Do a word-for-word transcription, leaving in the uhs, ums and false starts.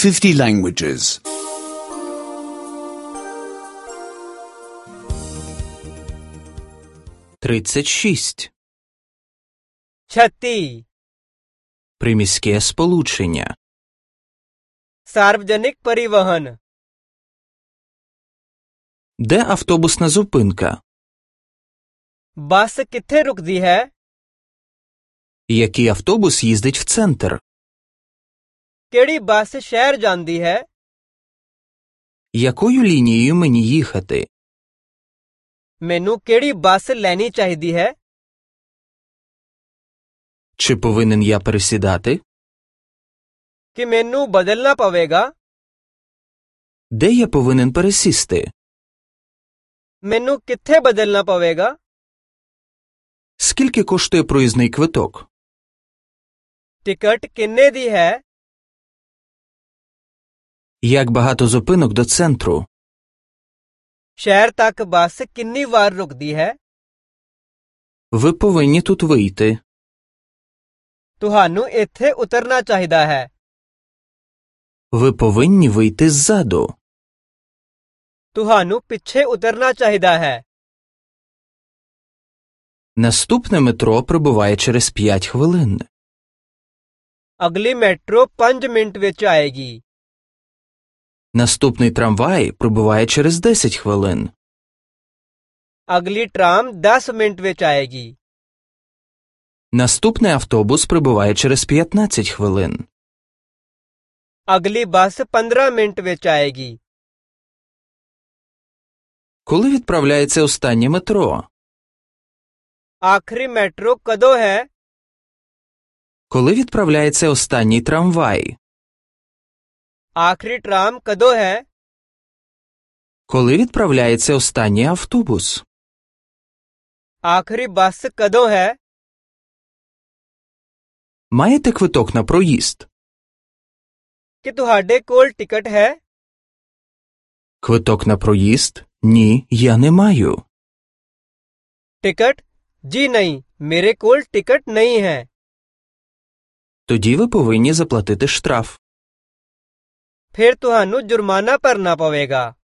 fifty languages. тридцять шість. छत्ती Приміське сполучення. सार्वजनिक परिवहन Де автобусна зупинка? ਬੱਸ ਕਿੱਥੇ ਰੁਕਦੀ ਹੈ? Який автобус їздить в центр? ਕਿਹੜੀ ਬੱਸ ਸ਼ਹਿਰ ਜਾਂਦੀ ਹੈ? Якою лінією мені їхати? ਮੈਨੂੰ ਕਿਹੜੀ ਬੱਸ ਲੈਣੀ ਚਾਹੀਦੀ ਹੈ? Чи повинен я пересідати? ਕਿ ਮੈਨੂੰ ਬਦਲਣਾ ਪਵੇਗਾ? Де я повинен пересісти? ਮੈਨੂੰ ਕਿੱਥੇ ਬਦਲਣਾ ਪਵੇਗਾ? Скільки коштує проїзний квиток? ਟਿਕਟ ਕਿੰਨੇ ਦੀ ਹੈ? Як багато зупинок до центру? ਸ਼ਹਿਰ ਤੱਕ ਬੱਸ ਕਿੰਨੀ ਵਾਰ ਰੁਕਦੀ ਹੈ? Ви повинні тут вийти. ਤੁਹਾਨੂੰ ਇੱਥੇ ਉਤਰਨਾ ਚਾਹੀਦਾ ਹੈ। Ви повинні вийти ззаду. ਤੁਹਾਨੂੰ ਪਿੱਛੇ ਉਤਰਨਾ ਚਾਹੀਦਾ ਹੈ। Наступне метро прибуває через п'ять хвилин. ਅਗਲੀ ਮੈਟਰੋ ਪੰਜ ਮਿੰਟ ਵਿੱਚ ਆਏਗੀ। Наступний трамвай прибуває через десять хвилин. ਅਗਲੀ ਟ੍ਰਾਮ ਦਸ ਮਿੰਟ ਵਿੱਚ ਆਏਗੀ। Наступний автобус прибуває через п'ятнадцять хвилин. ਅਗਲੀ ਬੱਸ ਪੰਦਰਾਂ ਮਿੰਟ ਵਿੱਚ ਆਏਗੀ। Коли відправляється останнє метро? ਆਖਰੀ ਮੈਟਰੋ ਕਦੋਂ ਹੈ? Коли відправляється останній трамвай? ਆਖਰੀ ਟ੍ਰਾਮ ਕਦੋਂ ਹੈ? Коли відправляється останній автобус? ਆਖਰੀ ਬੱਸ ਕਦੋਂ ਹੈ? Маєте квиток на проїзд? ਕਿ ਤੁਹਾਡੇ ਕੋਲ ਟਿਕਟ ਹੈ? Квиток на проїзд? Ні, я не маю. ਟਿਕਟ? ਜੀ ਨਹੀਂ, ਮੇਰੇ ਕੋਲ ਟਿਕਟ ਨਹੀਂ ਹੈ। Тоді ви повинні заплатити штраф. ਫਿਰ ਤੁਹਾਨੂੰ ਜੁਰਮਾਨਾ ਭਰਨਾ ਪਵੇਗਾ।